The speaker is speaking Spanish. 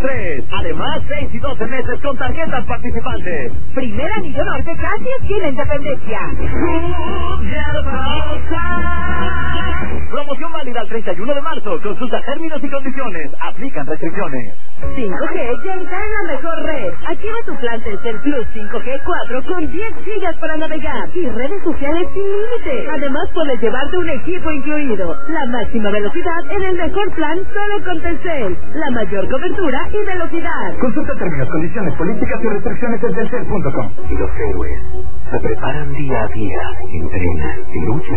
3. Además, 6 y 12 meses con tarjetas participantes. Primer anillo norte, casi esquina Independencia. Promoción válida al 31 de marzo. Consulta términos y condiciones. Aplican restricciones. 5G ya está en la mejor red. Activa tu plan Telcel Plus 5G 4 con 10 gigas para navegar y redes sociales sin límite. Además, puedes llevarte un equipo incluido. La máxima velocidad en el mejor plan solo con Telcel. La mayor cobertura y velocidad. Consulta términos, condiciones, políticas y restricciones en telcel.com. Y los héroes se preparan día a día, entrenan y luchan